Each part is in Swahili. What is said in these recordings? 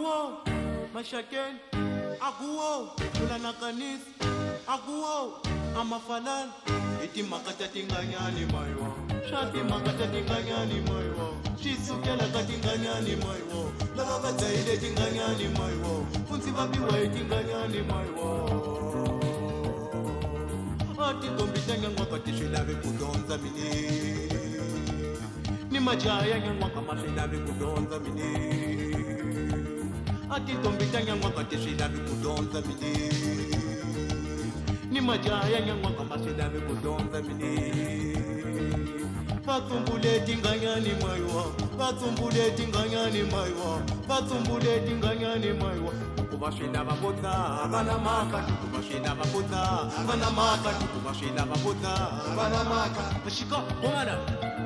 Akuo mashakeni, akuo kulana kanisi, akuo amafalana. Iti makata tinganyani maiwa, shati makata tinganyani maiwa, shisukela katinganyani maiwa, lava bataile tinganyani maiwa, funzi babiwa tinganyani maiwa. Ati tombitanya mwakati shilave kudonza mini, ni majaya nyamwaka mashilave kudonza mini. Ati tombitanya mwakati shilave kudonza mini, ni majaya nyamwaka mashilave kudonza mini. Batumbule tinganyani maiwa, batumbule tinganyani maiwa, batumbule tinganyani maiwa. Kubashina babota, bana maka, kubashina babota, bana maka, kubashina babota, bana maka. Bashika, bomana.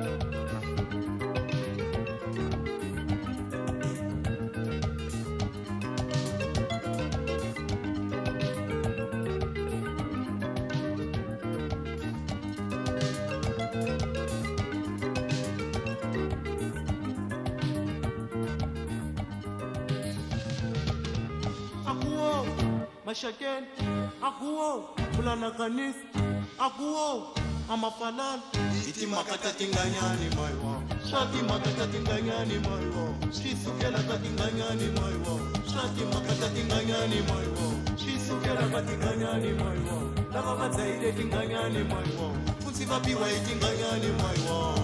Akuo mashakeni, akuo kulana kanisi, akuo amafalana. Iti makata tinganyani maiwa, shati makata tinganyani maiwa, shisukela katinganyani maiwa, shati makata tinganyani maiwa, shisukela katinganyani maiwa, lava bataile tinganyani maiwa, funzi babiwa tinganyani maiwa.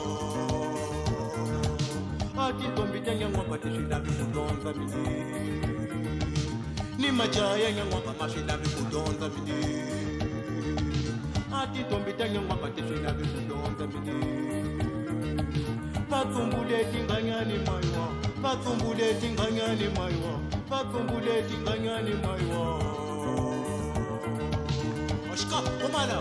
Ati tombitanya mwakati shilavi kudonza mini, ni majaya nyamwaka mashilavi kudonza mini. Ati tombitanya mwakati shilavi kudonza mini. Batumbule tinganyani maiwa, batumbule tinganyani maiwa, batumbule tinganyani maiwa. Ashika, komana.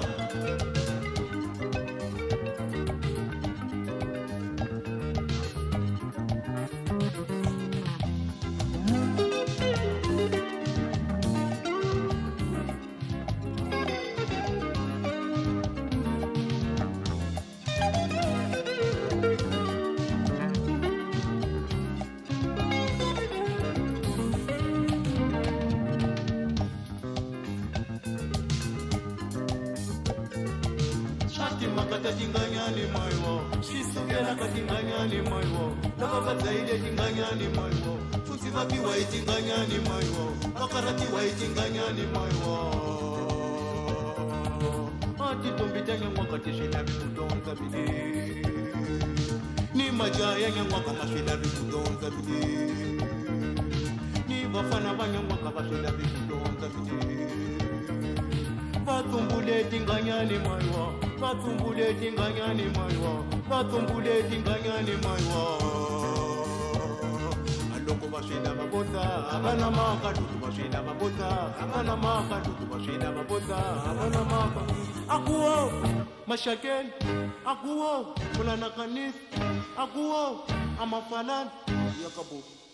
Makata tinganyani maiwa, shisukela katinganyani maiwa, lava bataile tinganyani maiwa, funzi babiwa tinganyani maiwa, bakarati wa tinganyani maiwa. Ati tombitanya mwakati shilavi kudonza mini, ni majaya nyamwaka mashilavi kudonza mini, ni bafana banyamwaka bashilavi kudonza mini. Batumbule tinganyani maiwa, batumbule tinganyani maiwa, batumbule tinganyani maiwa. Aloko bashina babota, abana maka tutu bashina babota, abana maka tutu bashina babota, abana maka. Akuo mashakeni, akuo kulana kanisi, akuo amafalana. Yakabu.